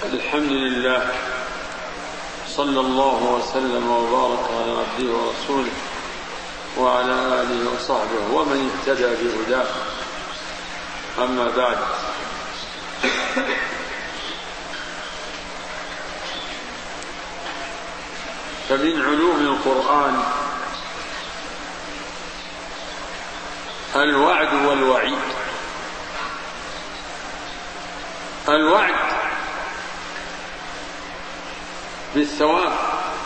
الحمد لله، صلى الله وسلم وبارك على عبده ورسوله وعلى آله وصحبه ومن اهتدى بهداه. أما بعد، فمن علوم القرآن الوعد والوعيد. الوعد بالثواب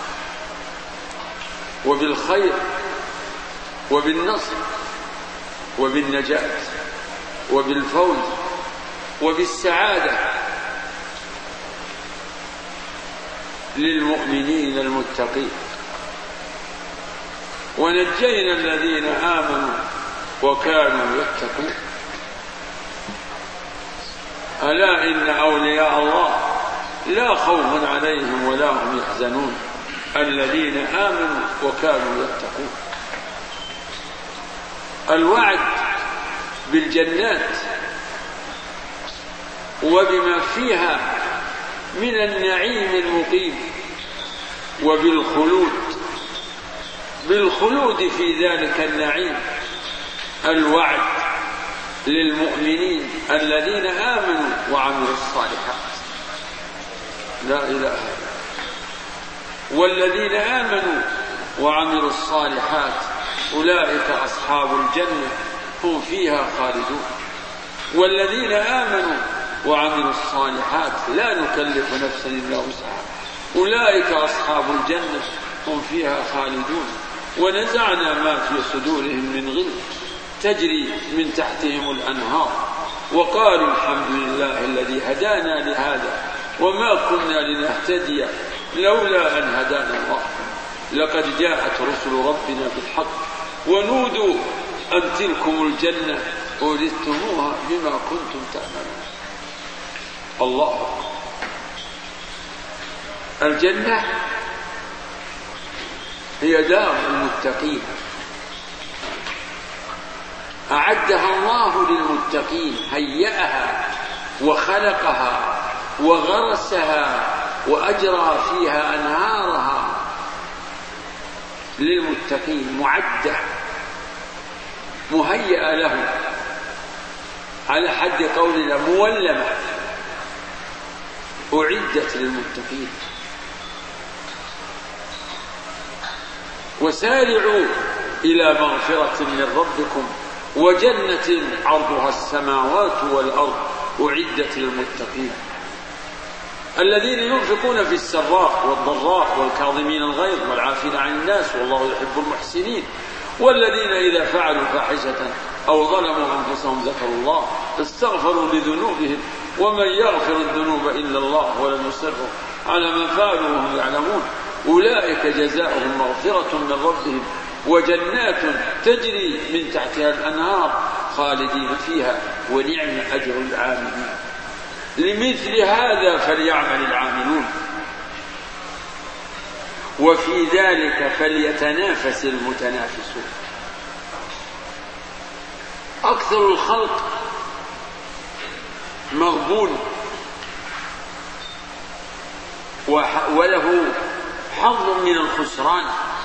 وبالخير وبالنصر وبالنجاة وبالفوز وبالسعادة للمؤمنين المتقين. ونجينا الذين آمنوا وكانوا يتقون. ألا إن أولياء الله لا خوف عليهم ولا هم يحزنون الذين آمنوا وكانوا يتقون. الوعد بالجنات وبما فيها من النعيم المقيم، بالخلود في ذلك النعيم. الوعد للمؤمنين الذين آمنوا وعملوا الصالحات. لا إله إلا الله. والذين آمنوا وعملوا الصالحات أولئك أصحاب الجنة هم فيها خالدون. والذين آمنوا وعملوا الصالحات لا نكلف نفسا إلا وسعها أولئك أصحاب الجنة هم فيها خالدون. ونزعنا ما في صدورهم من غل تجري من تحتهم الأنهار وقالوا الحمد لله الذي هدانا لهذا وما كنا لنهتدي لولا أن هدانا الله لقد جاءت رسل ربنا بالحق ونودوا أن تلكم الجنة أورثتموها بما كنتم تعملون. الله. الجنة هي دار المتقين، أعدها الله للمتقين، هيأها وخلقها وغرسها وأجرى فيها أنهارها للمتقين، معدة مهيئة له، على حد قولنا مولمة، أعدت للمتقين. وسارعوا إلى مغفرة من ربكم وجنة عرضها السماوات والأرض أعدت للمتقين الذين ينفقون في السراء والضراء والكاظمين الغيظ والعافين عن الناس والله يحب المحسنين. والذين إذا فعلوا فاحشة أو ظلموا أنفسهم ذكروا الله فاستغفروا لذنوبهم ومن يغفر الذنوب إلا الله ولم يصروا على ما فعلوا وهم يعلمون أولئك جزاؤهم مغفرة من ربهم وجنات تجري من تحتها الأنهار خالدين فيها ونعم أجر العاملين. لمثل هذا فليعمل العاملون وفي ذلك فليتنافس المتنافسون. أكثر الخلق مغبون وله حظ من الخسران.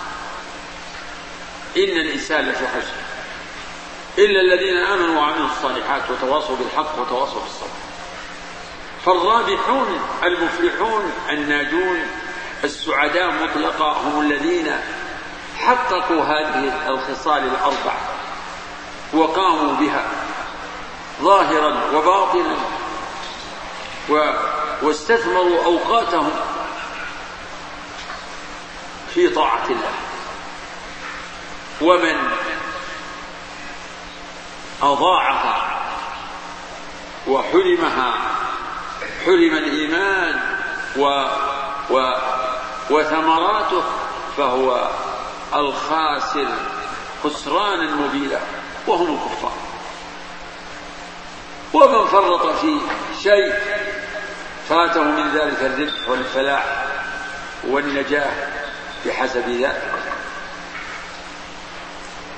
إن الإنسان لفي خسر إلا الذين آمنوا وعملوا الصالحات وتواصوا بالحق وتواصوا بالصبر. فالرابحون المفلحون الناجون السعداء مطلقا هم الذين حققوا هذه الخصال الأربع وقاموا بها ظاهرا وباطنا واستثمروا أوقاتهم في طاعة الله. ومن أضاعها وحرمها حرم الإيمان وثمراته فهو الخاسر خسرانا مبينا وهم الكفار. ومن فرط في شيء فاته من ذلك الربح والفلاح والنجاة بحسب ذلك.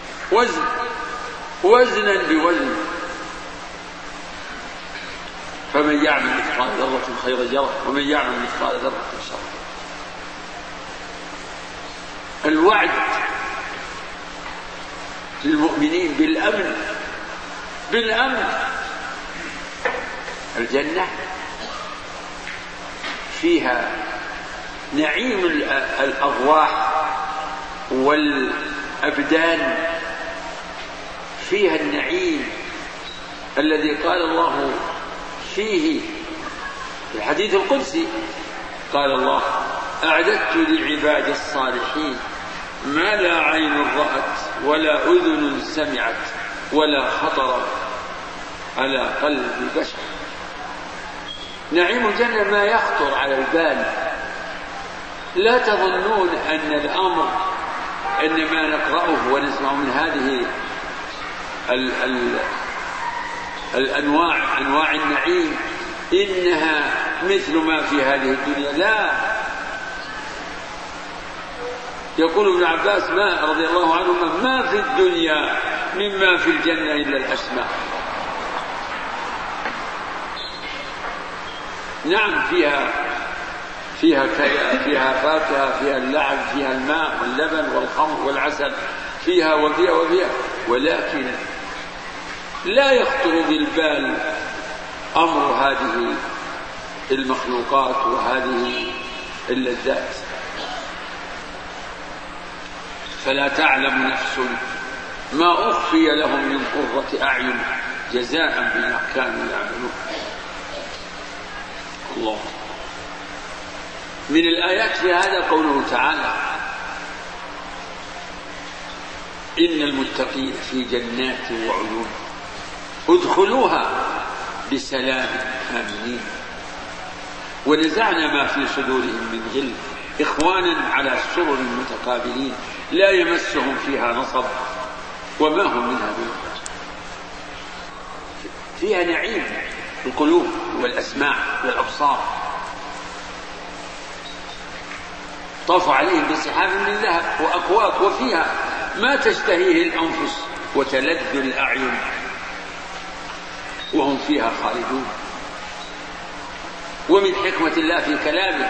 وزنا بوزن فمن يعمل مثقال ذرة خيرا يره ومن يعمل مثقال ذرة شرا. الوعد للمؤمنين بالأمن. الجنة فيها نعيم الأرواح والأبدان، فيها النعيم الذي قال الله فيه في الحديث القدسي، قال الله: أعددت لعباد الصالحين ما لا عين رأت ولا أذن سمعت ولا خطر على قلب بشر. نعيم الجنة ما يخطر على البال. لا تظنون أن الأمر أن ما نقرأه ونسمع من هذه أنواع النعيم إنها مثل ما في هذه الدنيا. لا. يقول ابن عباس رضي الله عنهما: ما في الدنيا مما في الجنة إلا الأسماء. نعم، فيها فاكهة، فيها اللعب، فيها الماء واللبن والخمر والعسل، فيها وفيها، ولكن لا يخطر بالبال أمر هذه المخلوقات وهذه اللذات. فلا تعلم نفس ما أخفي لهم من قرة أعين جزاء بما كانوا يعملون. الله. من الآيات في هذا قوله تعالى: إن المتقين في جنات وعيون ادخلوها بسلام آمنين ونزعنا ما في صدورهم من غل إخوانا على سرر متقابلين لا يمسهم فيها نصب وما هم منها بمخرج. فيها نعيم القلوب والأسماع والأبصار. طاف عليهم بسحاب من ذهب وأكواب وفيها ما تشتهيه الأنفس وتلذ الأعين وهم فيها خالدون. ومن حكمة الله في كلامه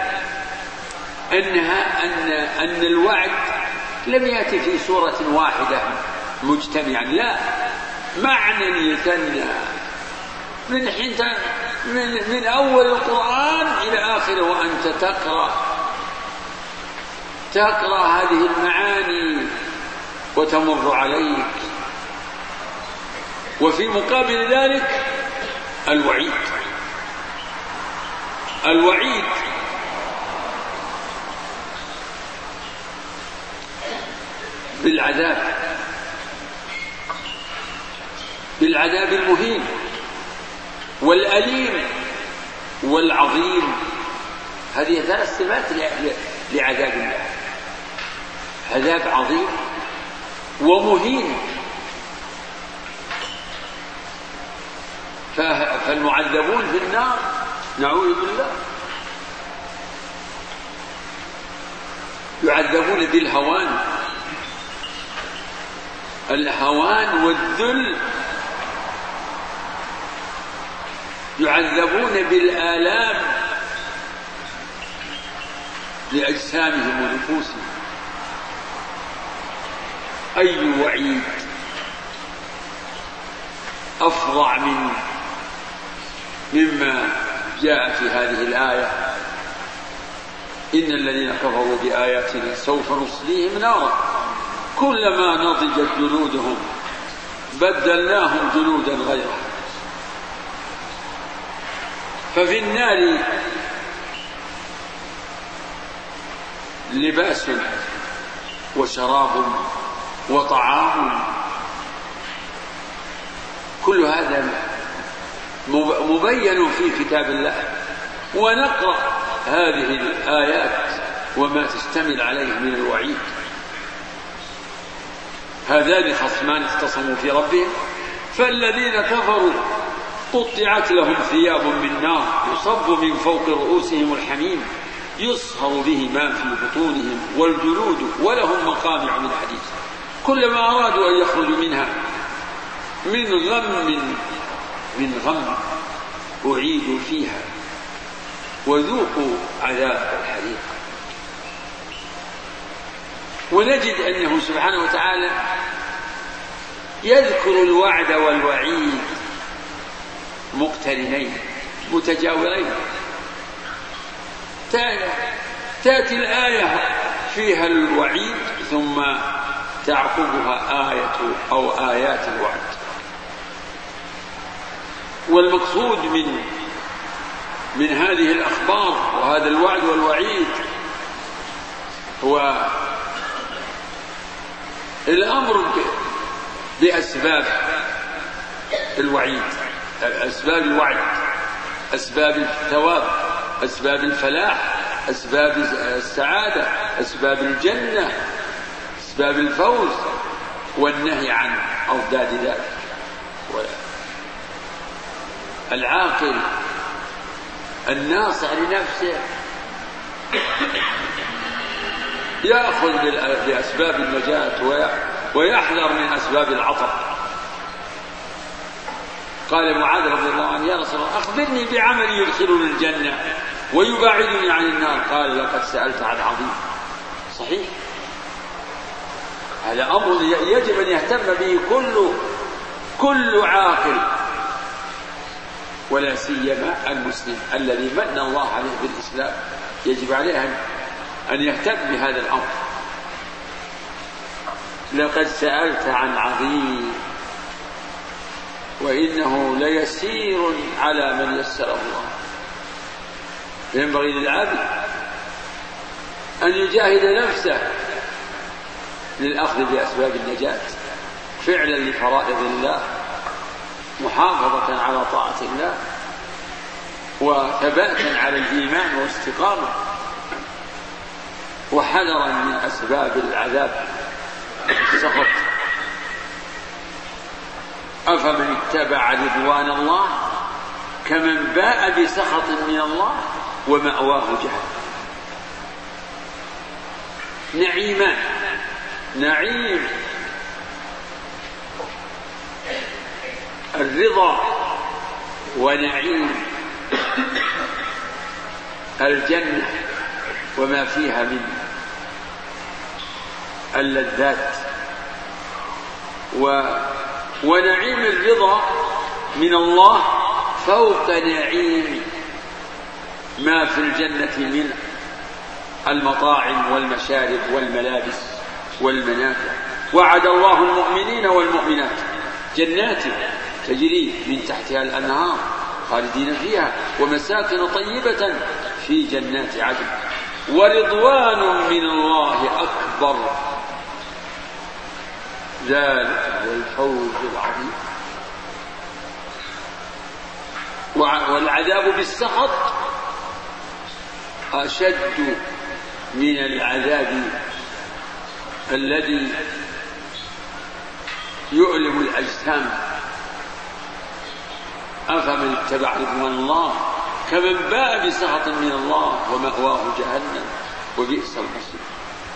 أن الوعد لم يأتي في سورة واحدة مجتمعا، لا، معنى يثنى من أول القرآن إلى آخره، وأنت تقرأ هذه المعاني وتمر عليك. وفي مقابل ذلك الوعيد بالعذاب المهين والأليم والعظيم. هذه 3 صفات لعذاب الله: عذاب عظيم ومهين. فالمعذبون في النار نعوذ بالله يعذبون بالهوان، الهوان والذل، يعذبون بالآلام لأجسامهم ونفوسهم. أي وعيد أفظع مما جاء في هذه الآية: إن الذين كفروا بآياتنا سوف نصليهم نارا كلما نضجت جلودهم بدلناهم جلودا غيرها. ففي النار لباس وشراب وطعام، كل هذا مبين في كتاب الله. ونقرأ هذه الآيات وما تشتمل عليه من الوعيد. هذان خصمان اختصموا في ربهم فالذين كفروا قطعت لهم ثياب من نار يصب من فوق رؤوسهم الحميم يصهر به ما في بطونهم والجلود ولهم مقامع من حديد كلما أرادوا أن يخرجوا منها من غم أعيدوا فيها وذوقوا عذاب الحريق. ونجد أنه سبحانه وتعالى يذكر الوعد والوعيد مقترنين متجاورين. تأتي الآية فيها الوعيد ثم تعقبها آية أو آيات الوعد. والمقصود من هذه الأخبار وهذا الوعد والوعيد هو الأمر بأسباب الوعيد، أسباب الوعد، أسباب الثواب، أسباب الفلاح، أسباب السعادة، أسباب الجنة، أسباب الفوز، والنهي عن أضداد ذلك. العاقل الناصح لنفسه يأخذ بأسباب النجاة ويحذر من أسباب العطب. قال معاذ رضي الله عنه: يا رسول الله أخبرني بعمل يدخلني الجنة ويباعدني عن النار. قال: لقد سألت عن عظيم. صحيح، هذا أمر يجب أن يهتم به كل عاقل، ولا سيما المسلم الذي من الله عليه بالإسلام، يجب عليه أن يهتم بهذا الأمر. لقد سألت عن عظيم وإنه ليسير على من يسره الله. ينبغي للعبد أن يجاهد نفسه للأخذ بأسباب النجاة، فعلا لفرائض الله، محافظة على طاعة الله، وثباتا على الإيمان واستقامة، وحذرا من أسباب العذاب السخط. أفمن اتبع رضوان الله كمن باء بسخط من الله ومأواه جهنم. نعيمان: نعيم الرضا، ونعيم الجنة وما فيها من اللذات، ونعيم الرضا من الله فوق نعيم ما في الجنة من المطاعم والمشارب والملابس والمنافع. وعد الله المؤمنين والمؤمنات جنات تجري من تحتها الأنهار خالدين فيها ومساكن طيبة في جنات عدن ورضوان من الله أكبر، ذلك هو الفوز العظيم. والعذاب بالسخط أشد من العذاب الذي يؤلم الأجسام. أفمن اتبع رضوان الله كمن باء بسخط من الله ومأواه جهنم وبئس المصير.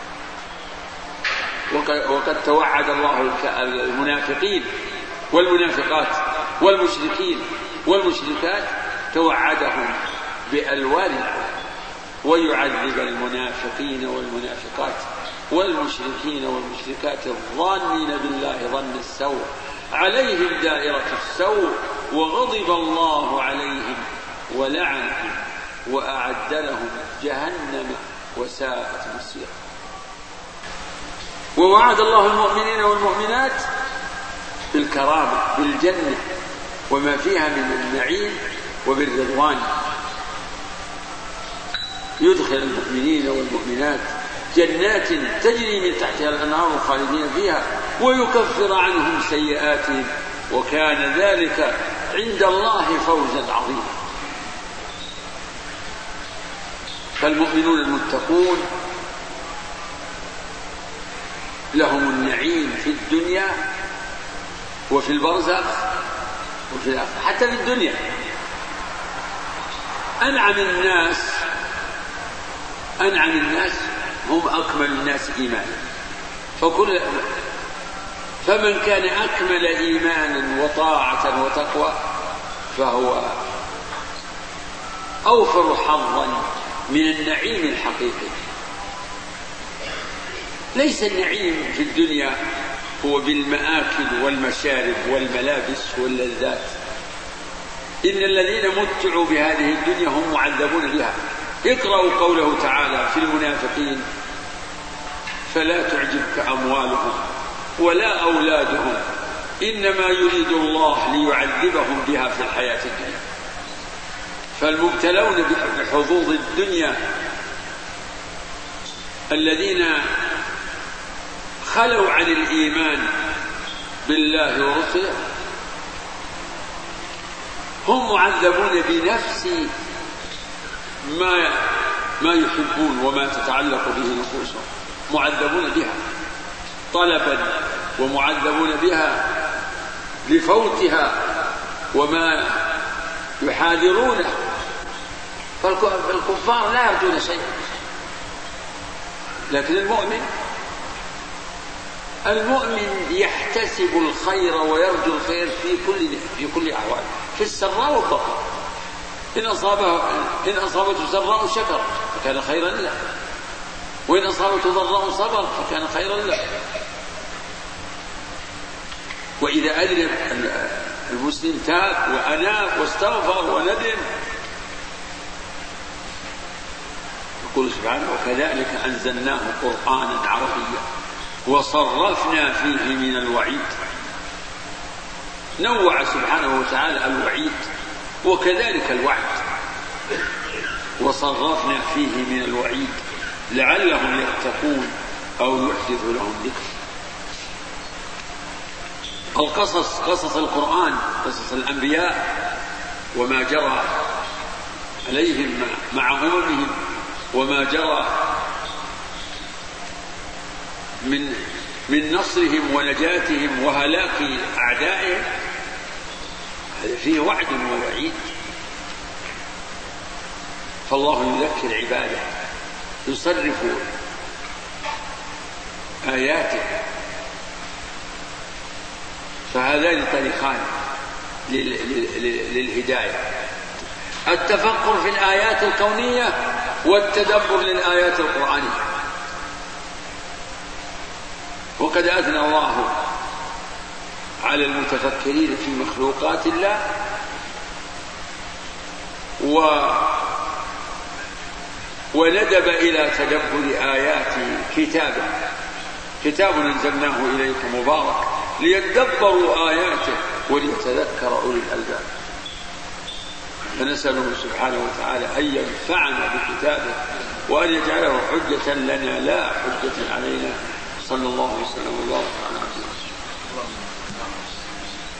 وقد توعد الله المنافقين والمنافقات والمشركين والمشركات، توعدهم بألوان العذاب، ويعذب المنافقين والمنافقات والمشركين والمشركات الظانين بالله ظن السوء عليهم دائرة السوء وغضب الله عليهم ولعنهم وأعد لهم جهنم وساءت مصيرا. ووعد الله المؤمنين والمؤمنات بالكرامة بالجنة وما فيها من النعيم وبالرضوان. يدخل المؤمنين والمؤمنات جنات تجري من تحتها الأنهار خالدين فيها ويكفر عنهم سيئاتهم وكان ذلك عند الله فوزا عظيما. فالمؤمنون المتقون لهم النعيم في الدنيا وفي البرزخ وفي الآخرة. حتى في الدنيا أنعم الناس هم أكمل الناس إيمانا، فمن كان أكمل إيمانا وطاعة وتقوى فهو أوفر حظا من النعيم الحقيقي. ليس النعيم في الدنيا هو بالمآكل والمشارب والملابس واللذات، إن الذين متعوا بهذه الدنيا هم معذبون بها. اقرأوا قوله تعالى في المنافقين: فلا تعجبك أموالهم ولا أولادهم إنما يريد الله ليعذبهم بها في الحياة الدنيا. فالمبتلون بحظوظ الدنيا الذين خلوا عن الإيمان بالله ورسله هم معذبون بنفس ما يحبون وما تتعلق به نفوسهم، معذبون بها طلبا ومعذبون بها لفوتها وما يحاذرونه. فالكفار لا يرجون شيئا، لكن المؤمن يحتسب الخير ويرجو الخير في كل أحوال، في السراء والضراء. إن أصابته سراء شكر فكان خيرا له، وإن أصابته ضراء صبر فكان خيرا له. وإذا أذنب المسلم تاب وأناب واستغفر وندم، يقول سبحانه: وكذلك أنزلناه قرآنا عربيا وصرفنا فيه من الوعيد. نوع سبحانه وتعالى الوعيد وكذلك الوعد، وصرفنا فيه من الوعيد لعلهم يتقون أو يحدث لهم ذكر. القصص، قصص القرآن، قصص الأنبياء وما جرى عليهم مع أممهم وما جرى من نصرهم ونجاتهم وهلاك أعدائهم، هذا فيه وعد ووعيد. فالله يذكر عباده، يصرف آياته. فهذان طريقان للهداية: التفكر في الآيات الكونية والتدبر للآيات القرآنية. وقد أثنى الله على المتفكرين في مخلوقات الله وندب إلى تدبر آيات كتابه: كتاب أنزلناه إليكم مبارك ليدبروا آياته وليتذكر أولي الألباب. فنسأله سبحانه وتعالى أن ينفعنا بكتابه وأن يجعله حجة لنا لا حجة علينا. صلى الله وسلم وبارك على